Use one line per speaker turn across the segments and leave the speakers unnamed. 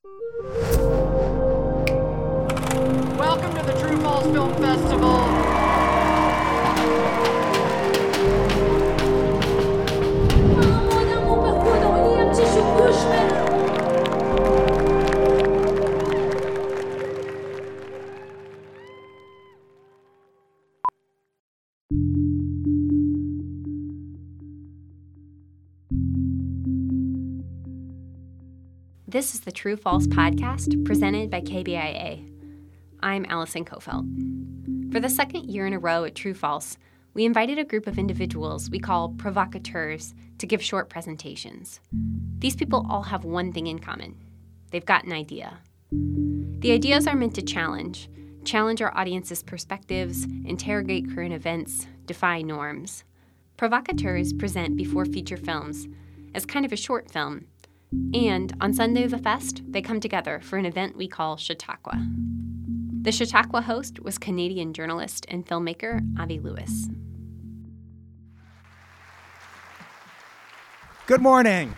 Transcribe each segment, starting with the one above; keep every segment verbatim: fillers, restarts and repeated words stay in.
Welcome to the True Falls Film Festival.
This is the True False podcast presented by K B I A. I'm Allison Kofelt. For the second year in a row at True False, we invited a group of individuals we call provocateurs to give short presentations. These people all have one thing in common. They've got an idea. The ideas are meant to challenge, challenge our audience's perspectives, interrogate current events, defy norms. Provocateurs present before feature films as kind of a short film. And on Sunday of the Fest, they come together for an event we call Chautauqua. The Chautauqua host was Canadian journalist and filmmaker Avi Lewis.
Good morning.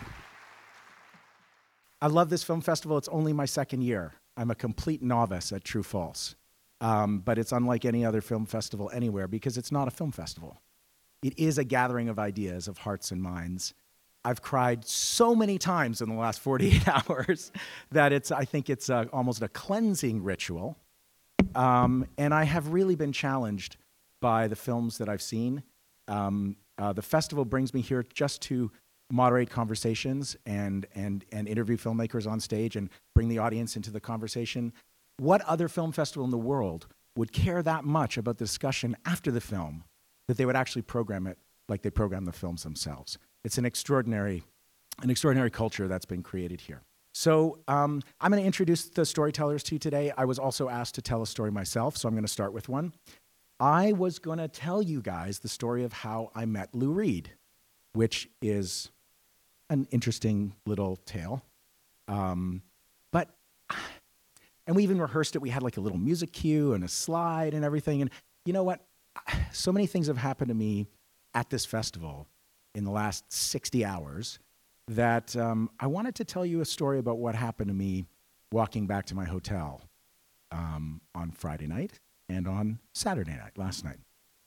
I love this film festival. It's only my second year. I'm a complete novice at True False. Um, but it's unlike any other film festival anywhere because it's not a film festival. It is a gathering of ideas, of hearts and minds. I've cried so many times in the last forty-eight hours that it's, I think it's a, almost a cleansing ritual. Um, and I have really been challenged by the films that I've seen. Um, uh, the festival brings me here just to moderate conversations and, and, and interview filmmakers on stage and bring the audience into the conversation. What other film festival in the world would care that much about the discussion after the film that they would actually program it like they program the films themselves? It's an extraordinary, an extraordinary culture that's been created here. So um, I'm going to introduce the storytellers to you today. I was also asked to tell a story myself, so I'm going to start with one. I was going to tell you guys the story of how I met Lou Reed, which is an interesting little tale. Um, but, and we even rehearsed it. We had like a little music cue and a slide and everything. And you know what? So many things have happened to me at this festival in the last sixty hours, that um, I wanted to tell you a story about what happened to me walking back to my hotel um, on Friday night and on Saturday night, last night.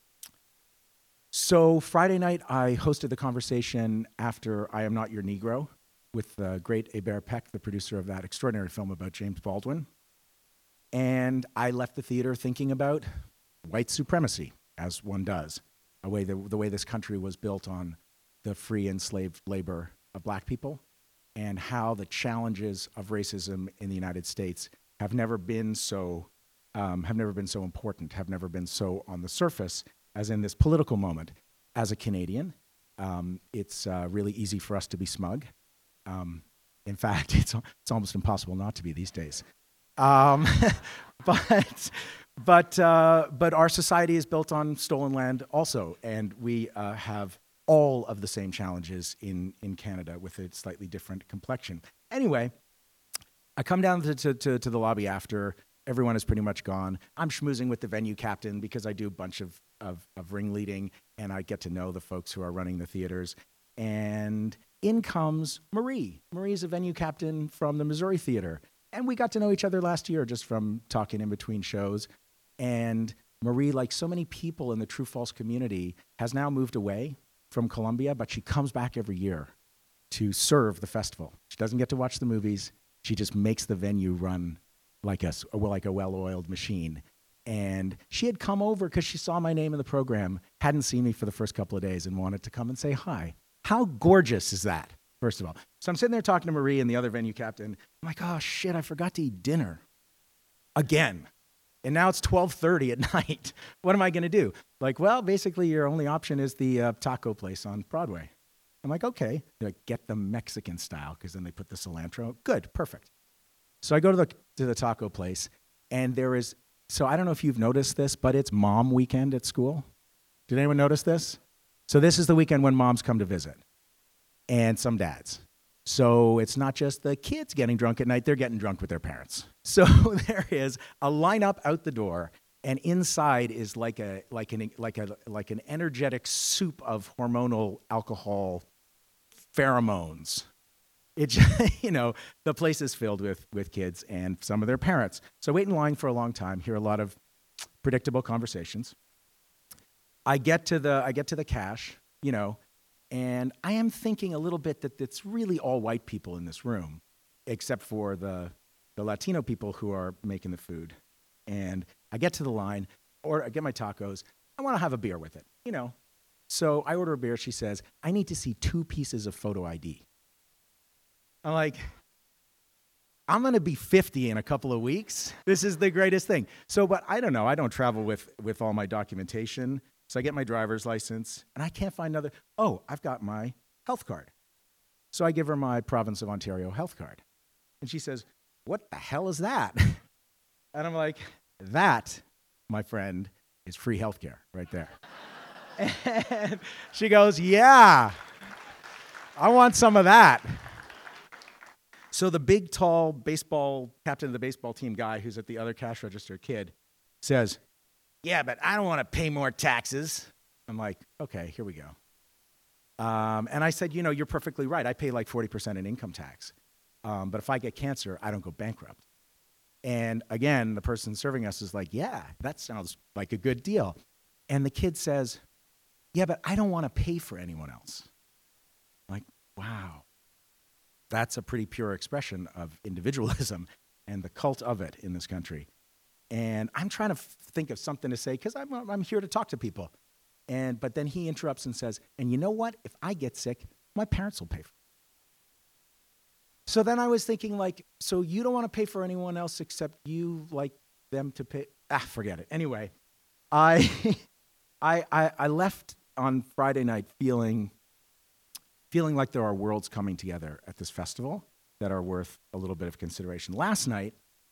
So Friday night, I hosted the conversation after I Am Not Your Negro with the great Hébert Peck, the producer of that extraordinary film about James Baldwin. And I left the theater thinking about white supremacy, as one does, a way the, the way this country was built on the free enslaved labor of black people, and how the challenges of racism in the United States have never been so um, have never been so important, have never been so on the surface as in this political moment. As a Canadian, um, it's uh, really easy for us to be smug. Um, in fact, it's it's almost impossible not to be these days. Um, but but uh, but our society is built on stolen land also, and we uh, have all of the same challenges in, in Canada with a slightly different complexion. Anyway, I come down to, to, to, to the lobby after. Everyone is pretty much gone. I'm schmoozing with the venue captain because I do a bunch of, of, of ringleading, and I get to know the folks who are running the theaters. And in comes Marie. Marie's a venue captain from the Missouri Theater. And we got to know each other last year just from talking in between shows. And Marie, like so many people in the True False community, has now moved away from Columbia, but she comes back every year to serve the festival. She doesn't get to watch the movies. She just makes the venue run like a, like a well-oiled machine. And she had come over because she saw my name in the program, hadn't seen me for the first couple of days, and wanted to come and say hi. How gorgeous is that, first of all? So I'm sitting there talking to Marie and the other venue captain. I'm like, oh, shit, I forgot to eat dinner. Again. And now it's twelve thirty at night. What am I going to do? Like, well, basically your only option is the uh, taco place on Broadway. I'm like, okay. They're like, get the Mexican style, because then they put the cilantro. Good, perfect. So I go to the to the taco place, and there is, so I don't know if you've noticed this, but it's mom weekend at school. Did anyone notice this? So this is the weekend when moms come to visit, and some dads. So it's not just the kids getting drunk at night, they're getting drunk with their parents. So there is a lineup out the door, and inside is like a like an like a like an energetic soup of hormonal alcohol pheromones It just, you know, the place is filled with with kids and some of their parents. So I wait in line for a long time, hear a lot of predictable conversations. I get to the I get to the cash, you know, and I am thinking a little bit that it's really all white people in this room, except for the the Latino people who are making the food. And I get to the line, or I get my tacos. I want to have a beer with it, you know. So I order a beer. She says, I need to see two pieces of photo I D. I'm like, I'm going to be fifty in a couple of weeks. This is the greatest thing. So, but I don't know. I don't travel with, with all my documentation. So I get my driver's license, and I can't find another. Oh, I've got my health card. So I give her my Province of Ontario health card. And she says, what the hell is that? And I'm like, that, my friend, is free healthcare right there. And she goes, yeah, I want some of that. So the big, tall baseball, captain of the baseball team guy who's at the other cash register kid says, yeah, but I don't want to pay more taxes. I'm like, okay, here we go. Um, and I said, you know, you're perfectly right. I pay like forty percent in income tax. Um, but if I get cancer, I don't go bankrupt. And again, the person serving us is like, yeah, that sounds like a good deal. And the kid says, yeah, but I don't want to pay for anyone else. I'm like, wow. That's a pretty pure expression of individualism and the cult of it in this country. And I'm trying to f- think of something to say because I'm, I'm here to talk to people. And but then he interrupts and says, and you know what? If I get sick, my parents will pay for it. So then I was thinking, like, so you don't want to pay for anyone else except you like them to pay? Ah, forget it. Anyway, I, I, I, I left on Friday night feeling, feeling like there are worlds coming together at this festival that are worth a little bit of consideration. Last night,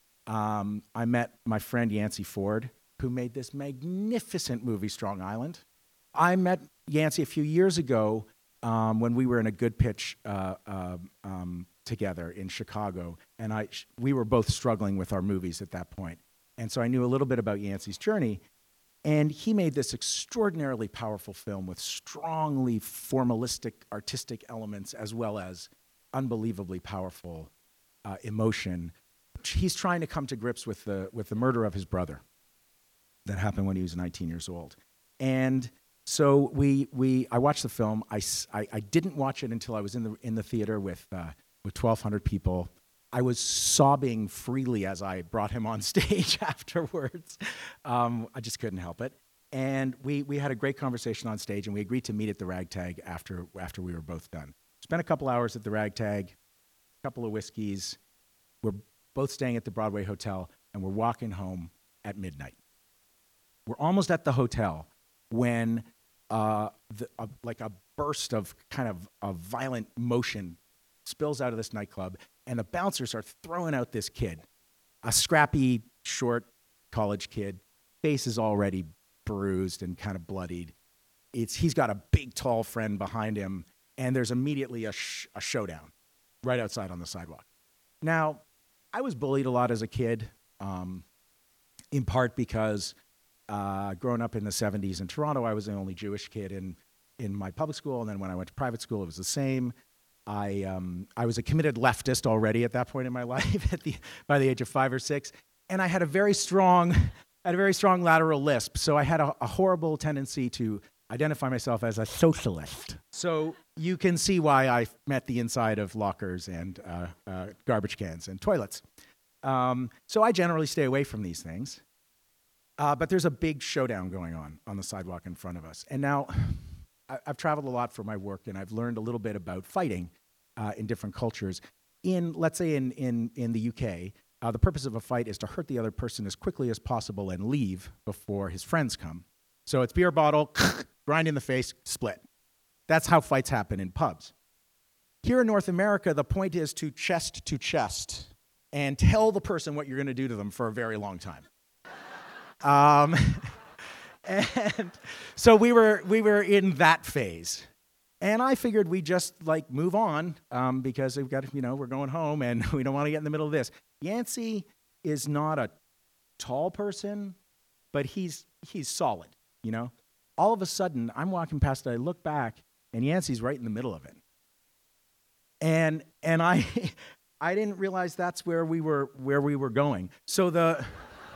um, I met my friend Yancey Ford, who made this magnificent movie, Strong Island. I met Yancey a few years ago um, when we were in a Good Pitch uh, uh, um, together in Chicago, and I sh- we were both struggling with our movies at that point. And so I knew a little bit about Yancey's journey, and he made this extraordinarily powerful film with strongly formalistic artistic elements as well as unbelievably powerful uh, emotion. He's trying to come to grips with the with the murder of his brother that happened when he was nineteen years old. And so we we I watched the film. I, I, I didn't watch it until I was in the in the theater with uh, with twelve hundred people. I was sobbing freely as I brought him on stage afterwards. Um, I just couldn't help it. And we we had a great conversation on stage, and we agreed to meet at the Ragtag after after we were both done. Spent a couple hours at the Ragtag, a couple of whiskeys. We're both staying at the Broadway Hotel, and we're walking home at midnight. We're almost at the hotel when uh, the, uh, like a burst of kind of a violent motion spills out of this nightclub, and the bouncers are throwing out this kid, a scrappy, short college kid. Face is already bruised and kind of bloodied. It's he's got a big, tall friend behind him, and there's immediately a, sh- a showdown right outside on the sidewalk. Now, I was bullied a lot as a kid, um, in part because uh, growing up in the seventies in Toronto, I was the only Jewish kid in, in my public school, and then when I went to private school, it was the same. I um, I was a committed leftist already at that point in my life, at the by the age of five or six, and I had a very strong, I had a very strong lateral lisp, so I had a, a horrible tendency to identify myself as a socialist. So you can see why I met the inside of lockers and uh, uh, garbage cans and toilets. Um, so I generally stay away from these things. Uh, but there's a big showdown going on on the sidewalk in front of us. And now I, I've traveled a lot for my work, and I've learned a little bit about fighting uh, in different cultures. In, let's say in, in, in the U K, uh, the purpose of a fight is to hurt the other person as quickly as possible and leave before his friends come. So it's beer bottle, grind in the face, split. That's how fights happen in pubs. Here in North America, the point is to chest to chest and tell the person what you're going to do to them for a very long time. Um, and so we were we were in that phase. And I figured we'd just like move on um, because we've got, you know, we're going home and we don't want to get in the middle of this. Yancey is not a tall person, but he's he's solid, you know. All of a sudden, I'm walking past and I look back, and Yancey's right in the middle of it. And and I I didn't realize that's where we were where we were going. So the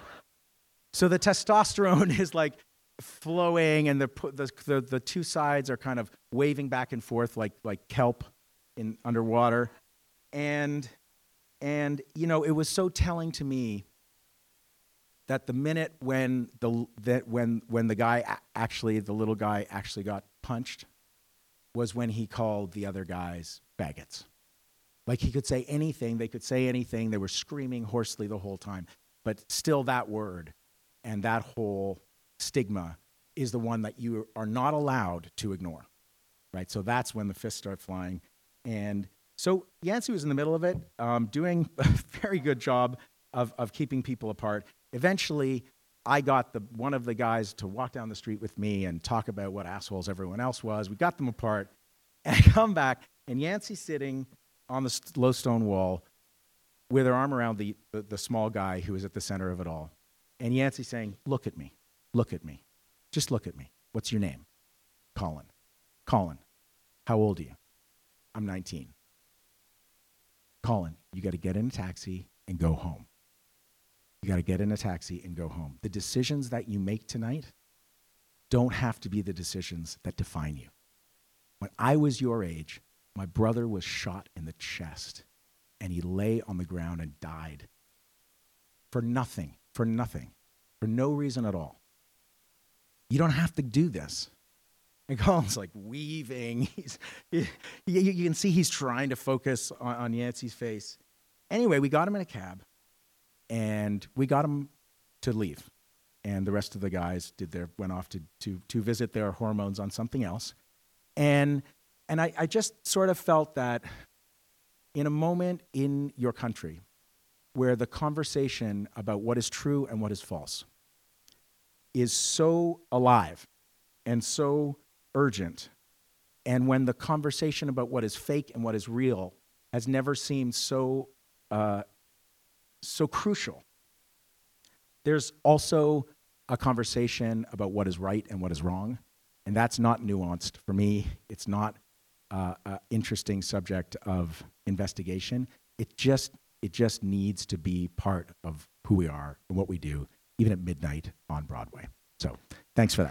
so the testosterone is like flowing, and the the the, the two sides are kind of waving back and forth like like kelp in underwater. And and you know, it was so telling to me that the minute when the that when when the guy a- actually the little guy actually got punched was when he called the other guys faggots. Like, he could say anything, they could say anything, they were screaming hoarsely the whole time, but still that word and that whole stigma is the one that you are not allowed to ignore, right? So that's when the fists start flying. And so Yancey was in the middle of it, um, doing a very good job of, of keeping people apart. Eventually, I got the one of the guys to walk down the street with me and talk about what assholes everyone else was. We got them apart, and I come back, and Yancey's sitting on the st- low stone wall with her arm around the, the, the small guy who was at the center of it all. And Yancey saying, look at me, look at me, just look at me. What's your name? Colin. Colin, how old are you? I'm nineteen. Colin, you got to get in a taxi and go home. You got to get in a taxi and go home. The decisions that you make tonight don't have to be the decisions that define you. When I was your age, my brother was shot in the chest, and he lay on the ground and died for nothing, for nothing, for no reason at all. You don't have to do this. And Colin's like weaving. He's, he, you, you can see he's trying to focus on, on Yancey's face. Anyway, we got him in a cab, and we got him to leave. And the rest of the guys did their went off to to to visit their hormones on something else. And and I, I just sort of felt that in a moment in your country where the conversation about what is true and what is false is so alive and so urgent, and when the conversation about what is fake and what is real has never seemed so uh, so crucial. There's also a conversation about what is right and what is wrong, and that's not nuanced. For me, it's not uh, an interesting subject of investigation. It just it just needs to be part of who we are and what we do, even at midnight on Broadway. So, thanks for that.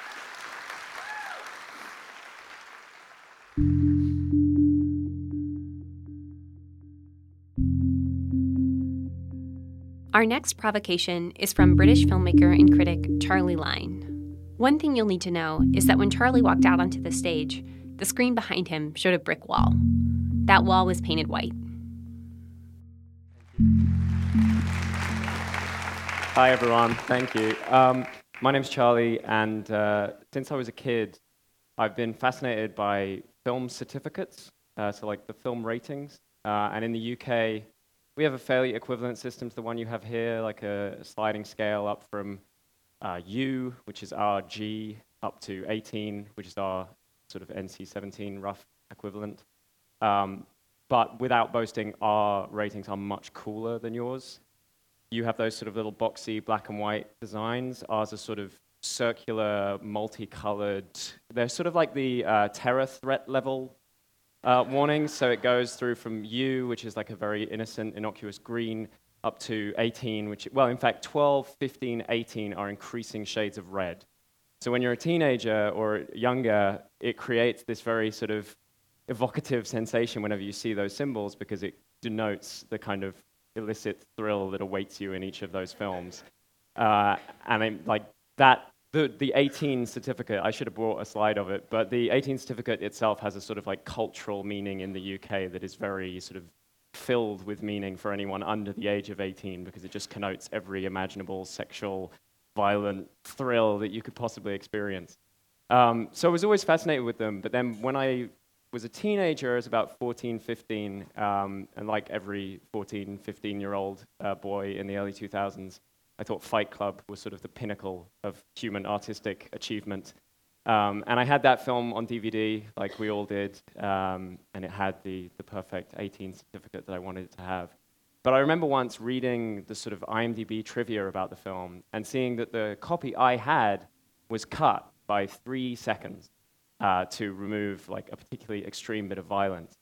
Our next provocation is from British filmmaker and critic Charlie Line. One thing you'll need to know is that when Charlie walked out onto the stage, the screen behind him showed a brick wall. That wall was painted white.
Hi, everyone. Thank you. Um, my name's Charlie, and uh, since I was a kid, I've been fascinated by film certificates, uh, so like the film ratings. Uh, and in the U K, we have a fairly equivalent system to the one you have here, like a sliding scale up from uh, U, which is our G, up to eighteen, which is our sort of N C seventeen rough equivalent. Um, but without boasting, our ratings are much cooler than yours. You have those sort of little boxy black and white designs. Ours are sort of circular, multicolored. They're sort of like the uh, terror threat level uh, warnings. So it goes through from U, which is like a very innocent, innocuous green, up to eighteen, which, well, in fact, twelve, fifteen, eighteen are increasing shades of red. So when you're a teenager or younger, it creates this very sort of evocative sensation whenever you see those symbols, because it denotes the kind of illicit thrill that awaits you in each of those films. Uh, and I'm like that, the, the eighteen certificate, I should have brought a slide of it, but the eighteen certificate itself has a sort of like cultural meaning in the U K that is very sort of filled with meaning for anyone under the age of eighteen, because it just connotes every imaginable sexual, violent thrill that you could possibly experience. Um, so I was always fascinated with them, but then when I was a teenager, I was about fourteen, fifteen, um, and like every fourteen, fifteen-year-old uh, boy in the early two thousands, I thought Fight Club was sort of the pinnacle of human artistic achievement. Um, and I had that film on D V D, like we all did, um, and it had the, the perfect eighteen certificate that I wanted it to have. But I remember once reading the sort of I M D B trivia about the film and seeing that the copy I had was cut by three seconds uh, to remove like a particularly extreme bit of violence.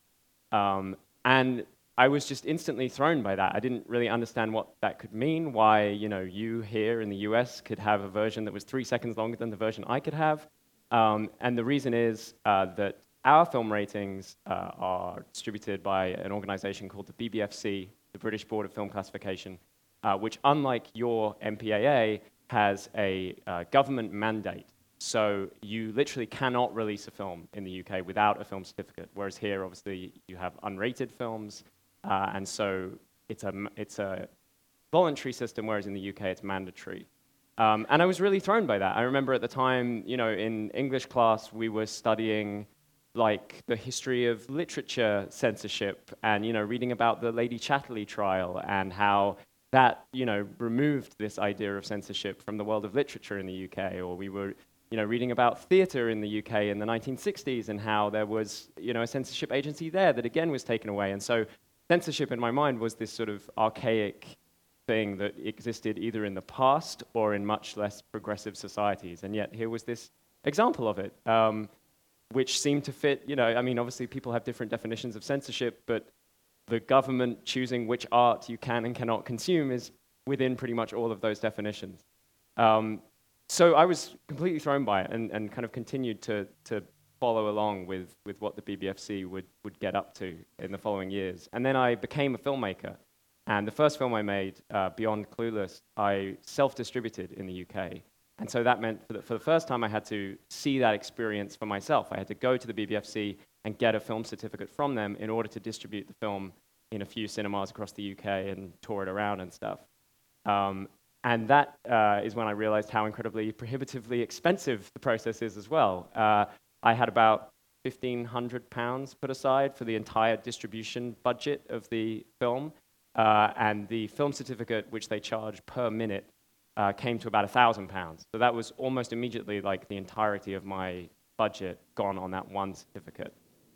Um, and I was just instantly thrown by that. I didn't really understand what that could mean, why, you know, you here in the U S could have a version that was three seconds longer than the version I could have. Um, and the reason is uh, that our film ratings uh, are distributed by an organization called the B B F C, the British Board of Film Classification, uh, which, unlike your M P A A, has a uh, government mandate. So you literally cannot release a film in the U K without a film certificate, whereas here, obviously, you have unrated films, uh, and so it's a, it's a voluntary system, whereas in the U K, it's mandatory. Um, and I was really thrown by that. I remember at the time, you know, in English class, we were studying like the history of literature censorship and, you know, reading about the Lady Chatterley trial and how that, you know, removed this idea of censorship from the world of literature in the U K. Or we were, you know, reading about theater in the U K in the nineteen sixties and how there was, you know, a censorship agency there that again was taken away. And so censorship in my mind was this sort of archaic thing that existed either in the past or in much less progressive societies. And yet here was this example of it. Um, which seemed to fit, you know, I mean, obviously people have different definitions of censorship, but the government choosing which art you can and cannot consume is within pretty much all of those definitions. Um, so I was completely thrown by it and, and kind of continued to, to follow along with, with what the B B F C would, would get up to in the following years. And then I became a filmmaker. And the first film I made, uh, Beyond Clueless, I self-distributed in the U K. And so that meant for the, for the first time I had to see that experience for myself. I had to go to the B B F C and get a film certificate from them in order to distribute the film in a few cinemas across the U K and tour it around and stuff. Um, and that uh, is when I realized how incredibly prohibitively expensive the process is as well. Uh, I had about fifteen hundred pounds put aside for the entire distribution budget of the film, uh, and the film certificate, which they charge per minute, Uh, came to about a thousand pounds. So that was almost immediately like the entirety of my budget gone on that one certificate.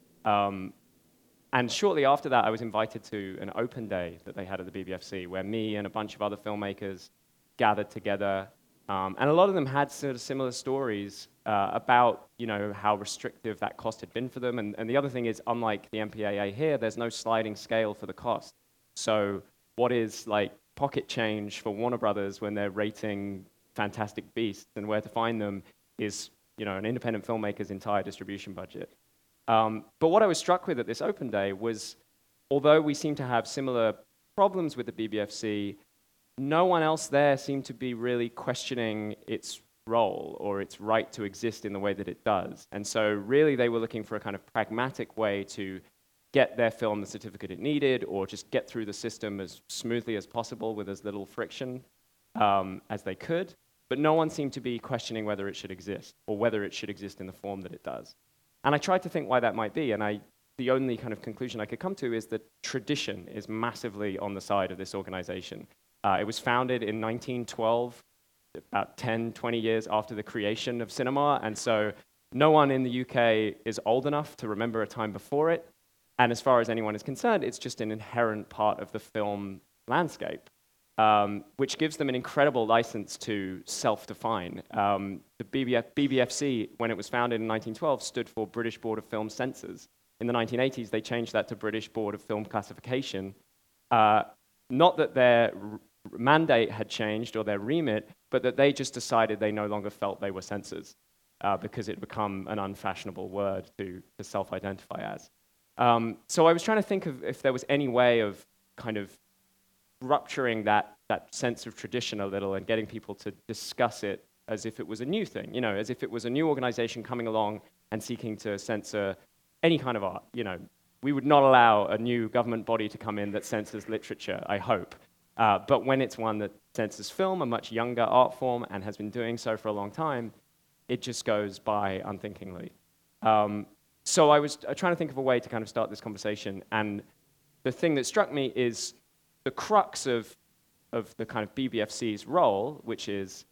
Um, and shortly after that, I was invited to an open day that they had at the B B F C, where me and a bunch of other filmmakers gathered together. Um, and a lot of them had sort of similar stories uh, about, you know, how restrictive that cost had been for them. And, and the other thing is, unlike the M P A A here, there's no sliding scale for the cost. So what is like pocket change for Warner Brothers when they're rating Fantastic Beasts and where to find them is, you know, an independent filmmaker's entire distribution budget. Um, but what I was struck with at this open day was, although we seem to have similar problems with the B B F C, no one else there seemed to be really questioning its role or its right to exist in the way that it does. And so really they were looking for a kind of pragmatic way to get their film the certificate it needed, or just get through the system as smoothly as possible with as little friction um, as they could. But no one seemed to be questioning whether it should exist, or whether it should exist in the form that it does. And I tried to think why that might be, and I, the only kind of conclusion I could come to is that tradition is massively on the side of this organization. Uh, it was founded in nineteen twelve, about ten, twenty years after the creation of cinema, and so no one in the U K is old enough to remember a time before it. And as far as anyone is concerned, it's just an inherent part of the film landscape, um, which gives them an incredible license to self-define. Um, the B B F, B B F C, when it was founded in nineteen twelve, stood for British Board of Film Censors. In the nineteen eighties, they changed that to British Board of Film Classification. Uh, not that their r- mandate had changed or their remit, but that they just decided they no longer felt they were censors uh, because it had become an unfashionable word to, to self-identify as. Um, so I was trying to think of if there was any way of kind of rupturing that, that sense of tradition a little and getting people to discuss it as if it was a new thing, you know, as if it was a new organization coming along and seeking to censor any kind of art. You know, we would not allow a new government body to come in that censors literature, I hope. Uh, but when it's one that censors film, a much younger art form, and has been doing so for a long time, it just goes by unthinkingly. Um, So I was trying to think of a way to kind of start this conversation, and the thing that struck me is the crux of, of the kind of B B F C's role, which is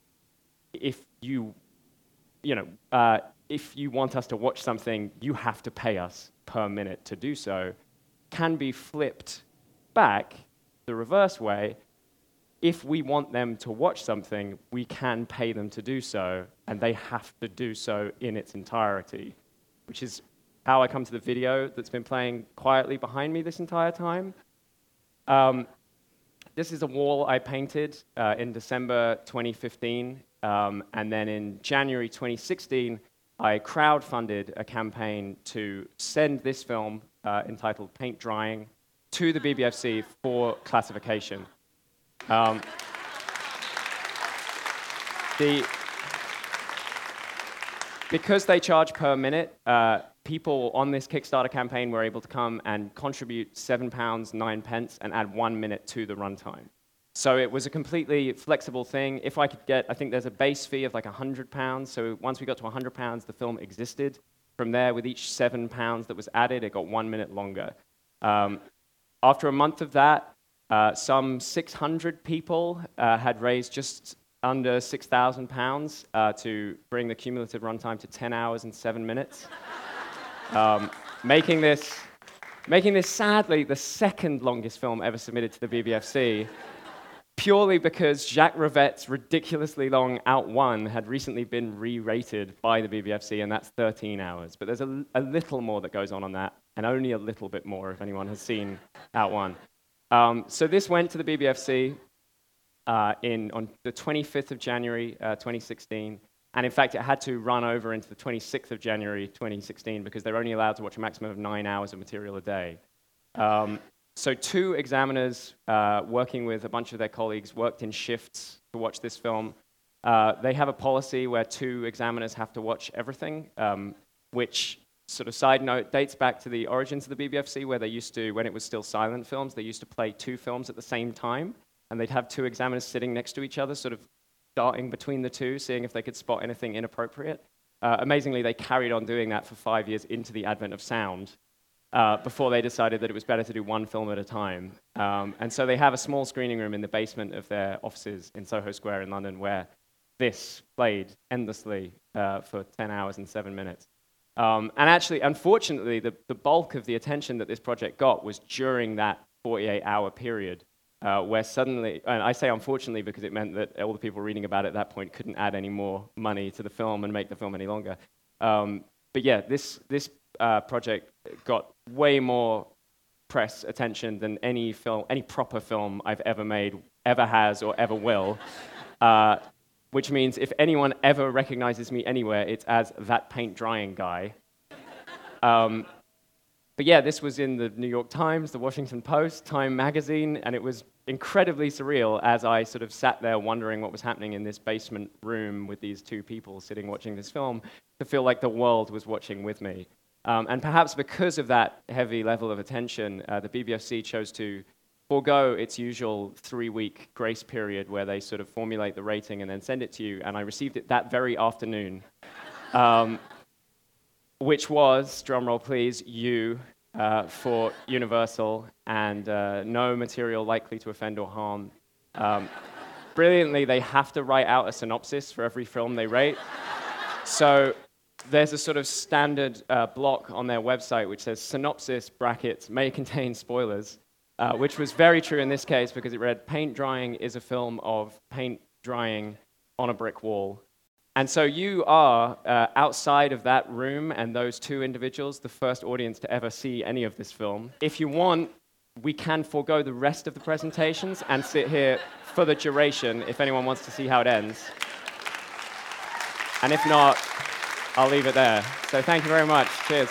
if you, you know, uh, if you want us to watch something, you have to pay us per minute to do so, can be flipped back the reverse way. If we want them to watch something, we can pay them to do so, and they have to do so in its entirety, which is how I come to the video that's been playing quietly behind me this entire time. Um, this is a wall I painted uh, in December twenty fifteen, um, and then in January twenty sixteen, I crowdfunded a campaign to send this film, uh, entitled Paint Drying, to the B B F C for classification. Um, the, because they charge per minute, uh, people on this Kickstarter campaign were able to come and contribute seven pounds nine pence and add one minute to the runtime. So it was a completely flexible thing. If I could get, I think there's a base fee of like one hundred pounds. So once we got to one hundred pounds, the film existed. From there, with each seven pounds that was added, it got one minute longer. Um, after a month of that, uh, some six hundred people uh, had raised just under six thousand pounds uh, to bring the cumulative runtime to ten hours and seven minutes. Um, making this, making this, sadly, the second longest film ever submitted to the B B F C, purely because Jacques Rivette's ridiculously long Out One had recently been re-rated by the B B F C, and that's thirteen hours. But there's a, a little more that goes on on that, and only a little bit more if anyone has seen Out One. Um, so this went to the B B F C uh, in, on the twenty-fifth of January, uh, twenty sixteen. And in fact, it had to run over into the twenty-sixth of January, twenty sixteen, because they're only allowed to watch a maximum of nine hours of material a day. Um, so two examiners uh, working with a bunch of their colleagues worked in shifts to watch this film. Uh, they have a policy where two examiners have to watch everything, um, which, sort of side note, dates back to the origins of the B B F C, where they used to, when it was still silent films, they used to play two films at the same time, and they'd have two examiners sitting next to each other, sort of darting between the two, seeing if they could spot anything inappropriate. Uh, amazingly, they carried on doing that for five years into the advent of sound uh, before they decided that it was better to do one film at a time. Um, and so they have a small screening room in the basement of their offices in Soho Square in London where this played endlessly uh, for ten hours and seven minutes. Um, and actually, unfortunately, the, the bulk of the attention that this project got was during that forty-eight hour period. Uh, where suddenly, and I say unfortunately because it meant that all the people reading about it at that point couldn't add any more money to the film and make the film any longer. Um, but yeah, this this uh, project got way more press attention than any film, any proper film I've ever made, ever has or ever will. Uh, which means if anyone ever recognizes me anywhere, it's as that paint drying guy. Um, But yeah, this was in the New York Times, the Washington Post, Time Magazine, and it was incredibly surreal as I sort of sat there wondering what was happening in this basement room with these two people sitting watching this film, to feel like the world was watching with me. Um, and perhaps because of that heavy level of attention, uh, the B B F C chose to forego its usual three-week grace period where they sort of formulate the rating and then send it to you, and I received it that very afternoon. Um, which was, drumroll please, you uh, for Universal, and uh, no material likely to offend or harm. Um, brilliantly, they have to write out a synopsis for every film they rate. So there's a sort of standard uh, block on their website which says synopsis, brackets, may contain spoilers, uh, which was very true in this case because it read, Paint Drying is a film of paint drying on a brick wall. And so you are, uh, outside of that room and those two individuals, the first audience to ever see any of this film. If you want, we can forego the rest of the presentations and sit here for the duration if anyone wants to see how it ends. And if not, I'll leave it there. So thank you very much. Cheers.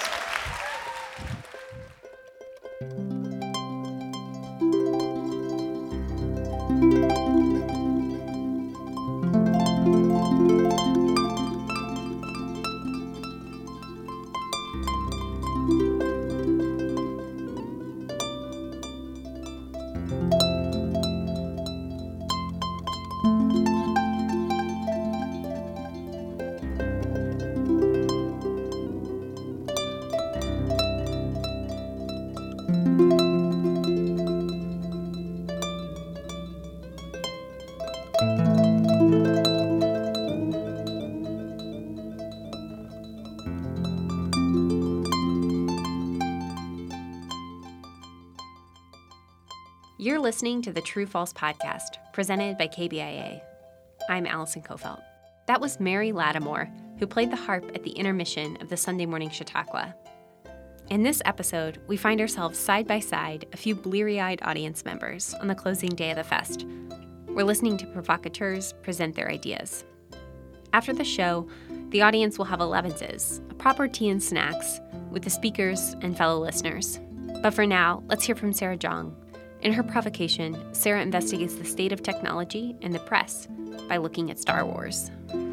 You're listening to the True False podcast, presented by K B I A. I'm Allison Kofelt. That was Mary Lattimore, who played the harp at the intermission of the Sunday Morning Chautauqua. In this episode, we find ourselves side by side, a few bleary-eyed audience members, on the closing day of the fest. We're listening to provocateurs present their ideas. After the show, the audience will have elevenses, a proper tea and snacks, with the speakers and fellow listeners. But for now, let's hear from Sarah Zhang. In her provocation, Sarah investigates the state of technology and the press by looking at Star Wars.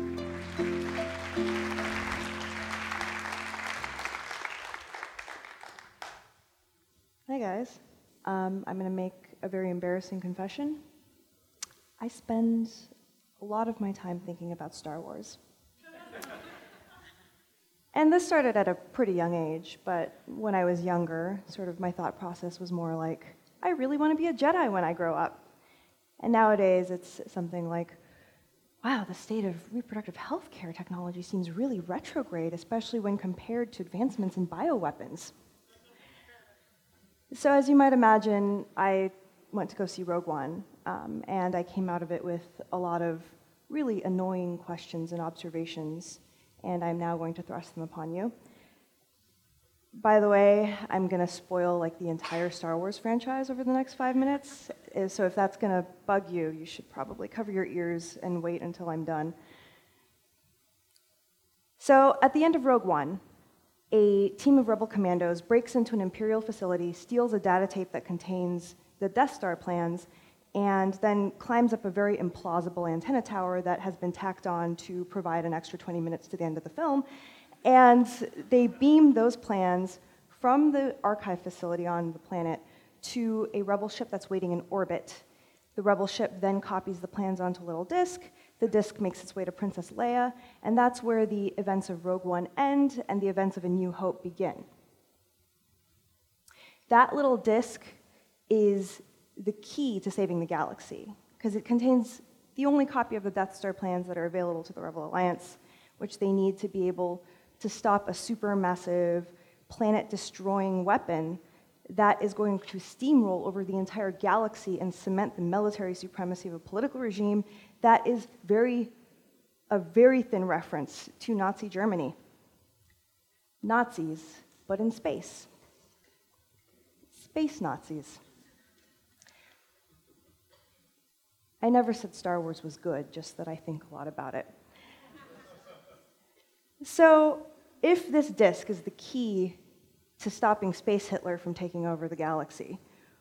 Hi guys, um, I'm going to make a very embarrassing confession. I spend a lot of my time thinking about Star Wars. And this started at a pretty young age, but when I was younger, sort of my thought process was more like, I really want to be a Jedi when I grow up. And nowadays it's something like, wow, the state of reproductive health care technology seems really retrograde, especially when compared to advancements in bioweapons. So as you might imagine, I went to go see Rogue One, um, and I came out of it with a lot of really annoying questions and observations, and I'm now going to thrust them upon you. By the way, I'm going to spoil like the entire Star Wars franchise over the next five minutes, so if that's going to bug you, you should probably cover your ears and wait until I'm done. So at the end of Rogue One, a team of rebel commandos breaks into an Imperial facility, steals a data tape that contains the Death Star plans, and then climbs up a very implausible antenna tower that has been tacked on to provide an extra twenty minutes to the end of the film. And they beam those plans from the archive facility on the planet to a rebel ship that's waiting in orbit. The rebel ship then copies the plans onto a little disk. The disk makes its way to Princess Leia, and that's where the events of Rogue One end and the events of A New Hope begin. That little disk is the key to saving the galaxy, because it contains the only copy of the Death Star plans that are available to the Rebel Alliance, which they need to be able to stop a supermassive, planet-destroying weapon that is going to steamroll over the entire galaxy and cement the military supremacy of a political regime that is very, a very thin reference to Nazi Germany. Nazis, but in space. Space Nazis. I never said Star Wars was good, just that I think a lot about it. So, if this disk is the key to stopping Space Hitler from taking over the galaxy,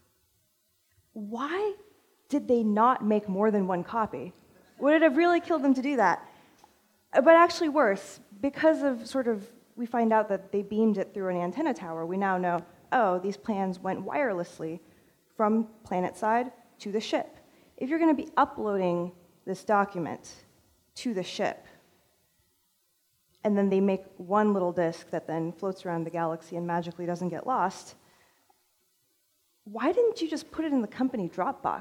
why did they not make more than one copy? Would it have really killed them to do that? But actually worse, because of sort of, we find out that they beamed it through an antenna tower, we now know, oh, these plans went wirelessly from planetside to the ship. If you're going to be uploading this document to the ship, and then they make one little disk that then floats around the galaxy and magically doesn't get lost, why didn't you just put it in the company Dropbox?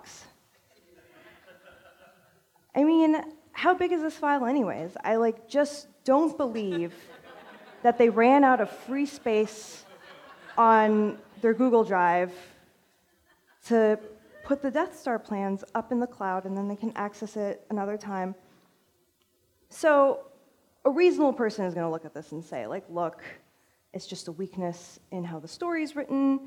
I mean, how big is this file anyways? I like just don't believe that they ran out of free space on their Google Drive to put the Death Star plans up in the cloud, and then they can access it another time. So a reasonable person is going to look at this and say, like, look, it's just a weakness in how the story's written.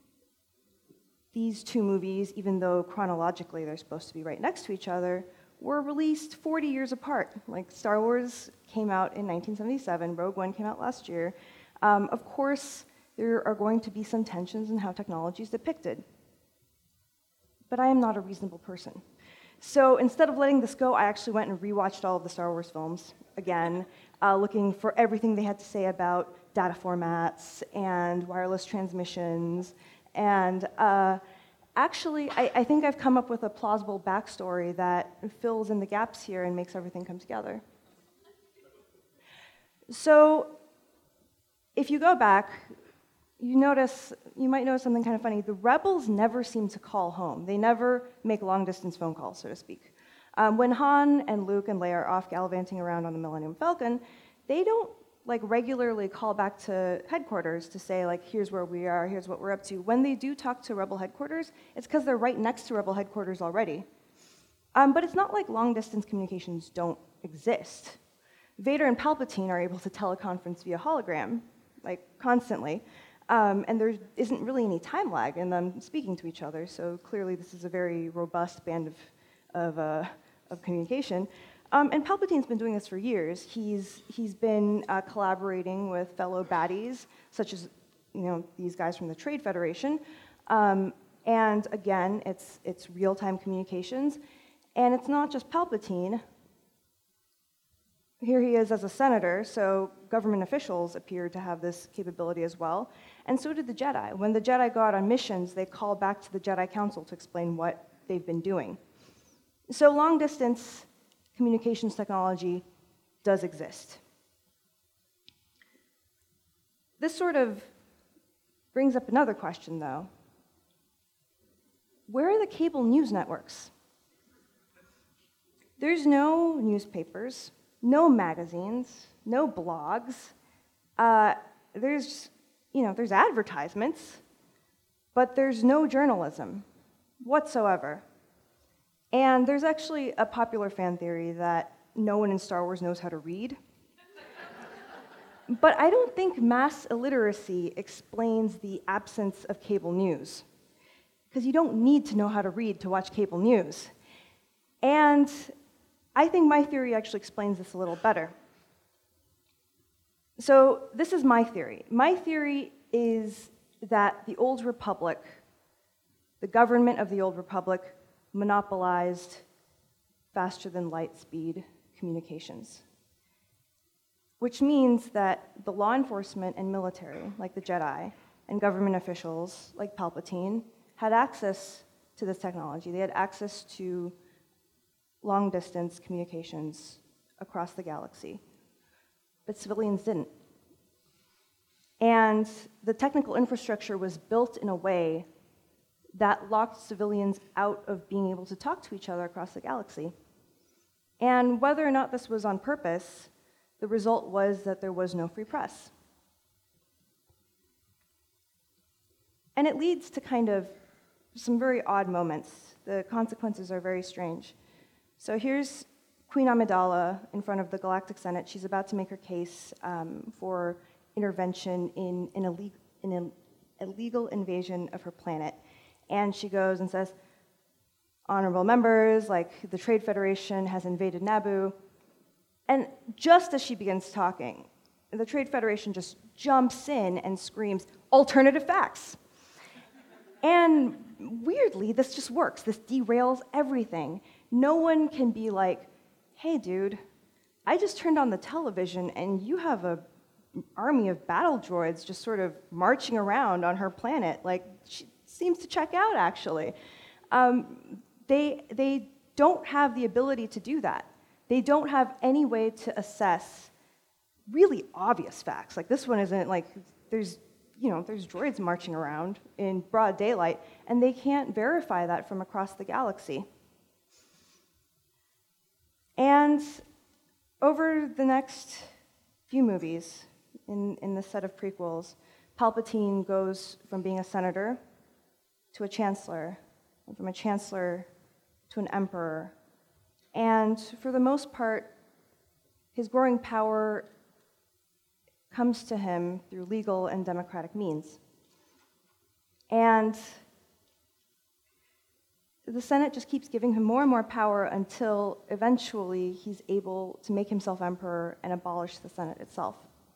These two movies, even though chronologically they're supposed to be right next to each other, were released forty years apart. Like, Star Wars came out in nineteen seventy-seven, Rogue One came out last year. Um, of course, there are going to be some tensions in how technology is depicted. But I am not a reasonable person. So instead of letting this go, I actually went and rewatched all of the Star Wars films again, uh, looking for everything they had to say about data formats and wireless transmissions. And uh, actually, I, I think I've come up with a plausible backstory that fills in the gaps here and makes everything come together. So if you go back, you notice, you might notice something kind of funny. The rebels never seem to call home. They never make long-distance phone calls, so to speak. Um, when Han and Luke and Leia are off gallivanting around on the Millennium Falcon, they don't like regularly call back to headquarters to say, like, here's where we are, here's what we're up to. When they do talk to Rebel headquarters, it's because they're right next to Rebel headquarters already. Um, but it's not like long-distance communications don't exist. Vader and Palpatine are able to teleconference via hologram, like, constantly. Um, and there isn't really any time lag in them speaking to each other, so clearly this is a very robust band of, of, uh, of communication. Um, and Palpatine's been doing this for years. He's, he's been uh, collaborating with fellow baddies, such as you know, these guys from the Trade Federation. Um, and again, it's, it's real-time communications. And it's not just Palpatine. Here he is as a senator, so government officials appear to have this capability as well. And so did the Jedi. When the Jedi go out on missions, they call back to the Jedi Council to explain what they've been doing. So long-distance communications technology does exist. This sort of brings up another question, though. Where are the cable news networks? There's no newspapers, no magazines, no blogs. Uh, there's, you know, there's advertisements, but there's no journalism whatsoever. And there's actually a popular fan theory that no one in Star Wars knows how to read. But I don't think mass illiteracy explains the absence of cable news, because you don't need to know how to read to watch cable news. And I think my theory actually explains this a little better. So this is my theory. My theory is that the Old Republic, the government of the Old Republic, monopolized faster than light speed communications, which means that the law enforcement and military, like the Jedi, and government officials, like Palpatine, had access to this technology. They had access to long-distance communications across the galaxy, but civilians didn't. And the technical infrastructure was built in a way that locked civilians out of being able to talk to each other across the galaxy. And whether or not this was on purpose, the result was that there was no free press. And it leads to kind of some very odd moments. The consequences are very strange. So here's Queen Amidala in front of the Galactic Senate. She's about to make her case um, for intervention in an illegal, in an illegal invasion of her planet. And she goes and says, honorable members, like the Trade Federation has invaded Naboo. And just as she begins talking, the Trade Federation just jumps in and screams, alternative facts. And weirdly, this just works. This derails everything. No one can be like, hey, dude, I just turned on the television and you have an army of battle droids just sort of marching around on her planet. Like, she seems to check out, actually. Um, they, they don't have the ability to do that. They don't have any way to assess really obvious facts. Like, this one isn't like, there's, you know, there's droids marching around in broad daylight, and they can't verify that from across the galaxy. And over the next few movies, in, in the set of prequels, Palpatine goes from being a senator to a chancellor, and from a chancellor to an emperor. And for the most part, his growing power comes to him through legal and democratic means. And the Senate just keeps giving him more and more power until eventually he's able to make himself emperor and abolish the Senate itself.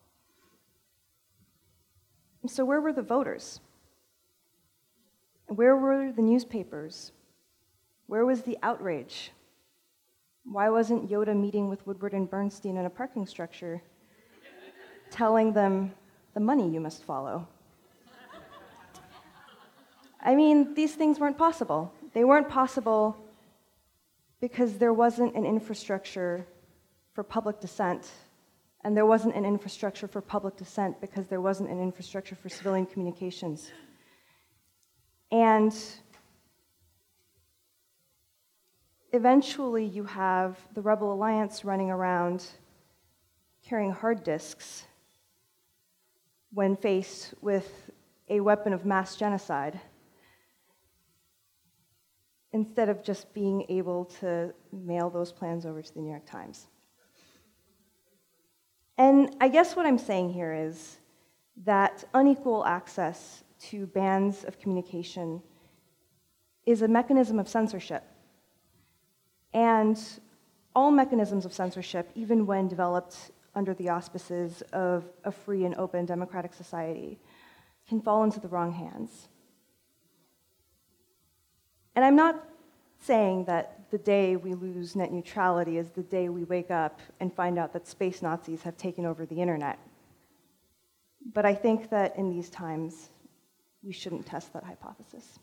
So where were the voters? Where were the newspapers? Where was the outrage? Why wasn't Yoda meeting with Woodward and Bernstein in a parking structure, telling them the money you must follow? I mean, these things weren't possible. They weren't possible because there wasn't an infrastructure for public dissent, and there wasn't an infrastructure for public dissent because there wasn't an infrastructure for civilian communications. And eventually you have the Rebel Alliance running around carrying hard disks when faced with a weapon of mass genocide, instead of just being able to mail those plans over to the New York Times. And I guess what I'm saying here is that unequal access to bands of communication is a mechanism of censorship. And all mechanisms of censorship, even when developed under the auspices of a free and open democratic society, can fall into the wrong hands. And I'm not saying that the day we lose net neutrality is the day we wake up and find out that space Nazis have taken over the internet. But I think that in these times, we shouldn't test that hypothesis.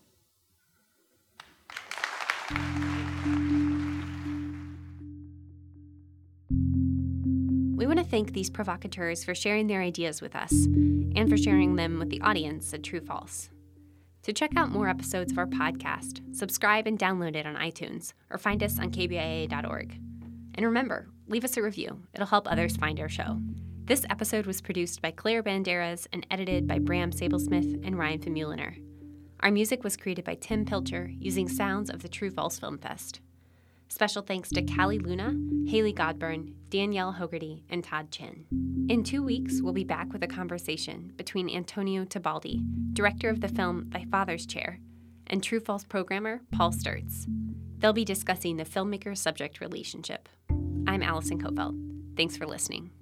We want to thank these provocateurs for sharing their ideas with us and for sharing them with the audience at True False. To check out more episodes of our podcast, subscribe and download it on iTunes or find us on K B I A dot org. And remember, leave us a review. It'll help others find our show. This episode was produced by Claire Banderas and edited by Bram Sablesmith and Ryan Famuliner. Our music was created by Tim Pilcher using sounds of the True False Film Fest. Special thanks to Callie Luna, Haley Godburn, Danielle Hogarty, and Todd Chin. In two weeks, we'll be back with a conversation between Antonio Tebaldi, director of the film Thy Father's Chair, and True False programmer Paul Sturtz. They'll be discussing the filmmaker-subject relationship. I'm Allison Kofelt. Thanks for listening.